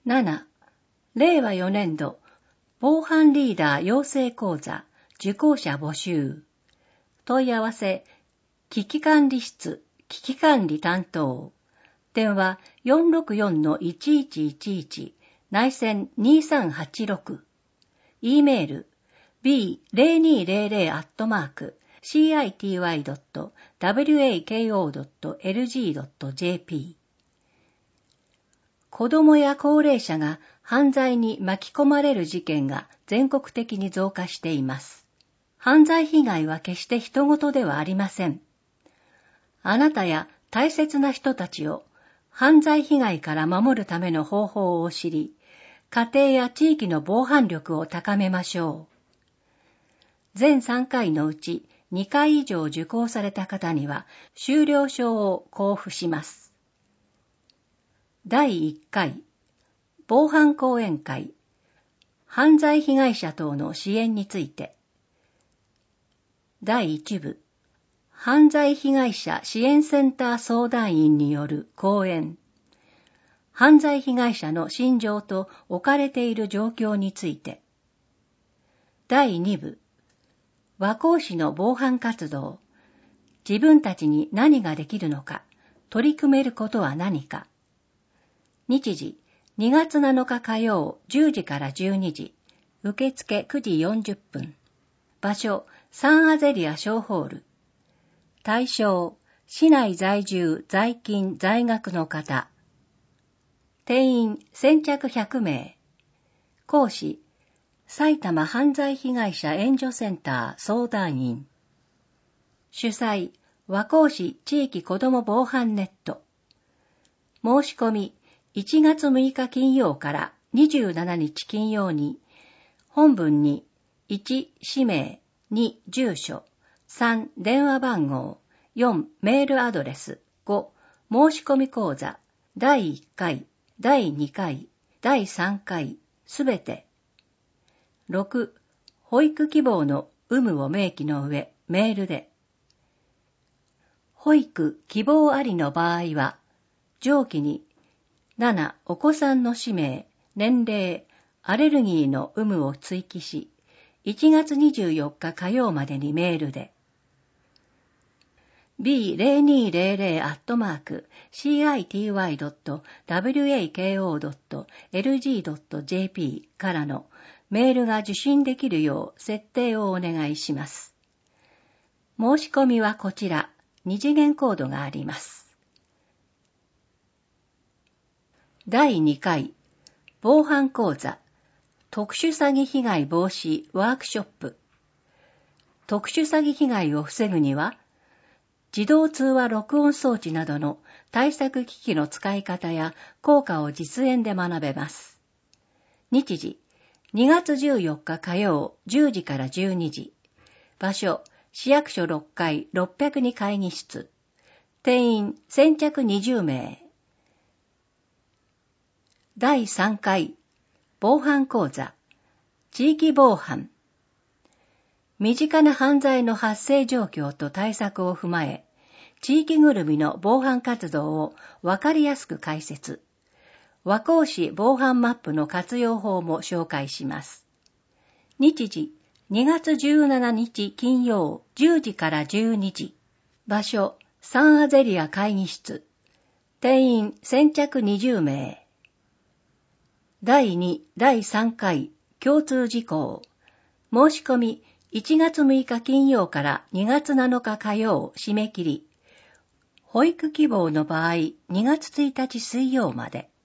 7. 令和4年度防犯リーダー養成講座受講者募集。問い合わせ危機管理室危機管理担当。電話 464-1111 内線2386。E メール b0200@city.wako.lg.jp。 子どもや高齢者が犯罪に巻き込まれる事件が全国的に増加しています。犯罪被害は決して人事ではありません。あなたや大切な人たちを犯罪被害から守るための方法を知り、家庭や地域の防犯力を高めましょう。全3回のうち2回以上受講された方には修了証を交付します。第1回防犯講演会犯罪被害者等の支援について。第1部犯罪被害者支援センター相談員による講演。犯罪被害者の心情と置かれている状況について。第2部和光市の防犯活動。自分たちに何ができるのか、取り組めることは何か。日時2月7日火曜10時から12時。受付9時40分。場所サンアゼリア小ホール。対象、市内在住、在勤、在学の方。定員、先着100名。講師、埼玉犯罪被害者援助センター相談員。主催、和光市地域子ども防犯ネット。申し込み、1月6日金曜から27日金曜に、本文に、1、氏名、2、住所、3、電話番号、4、メールアドレス、5、申し込み講座、第1回、第2回、第3回、すべて。6、保育希望の有無を明記の上、メールで。保育希望ありの場合は、上記に、7、お子さんの氏名、年齢、アレルギーの有無を追記し、1月24日火曜までにメールで。b0200@city.wako.lg.jp からのメールが受信できるよう設定をお願いします。申し込みはこちら、2次元コードがあります。第2回防犯講座特殊詐欺被害防止ワークショップ。特殊詐欺被害を防ぐには、自動通話録音装置などの対策機器の使い方や効果を実演で学べます。日時、2月14日火曜10時から12時。場所、市役所6階602会議室。定員先着20名。第3回防犯講座地域防犯。身近な犯罪の発生状況と対策を踏まえ、地域ぐるみの防犯活動をわかりやすく解説。和光市防犯マップの活用法も紹介します。日時、2月17日金曜10時から12時。場所、サンアゼリア会議室。定員先着20名。第2、第3回共通事項。申し込み1月6日金曜から2月7日火曜締め切り。保育希望の場合2月1日水曜まで。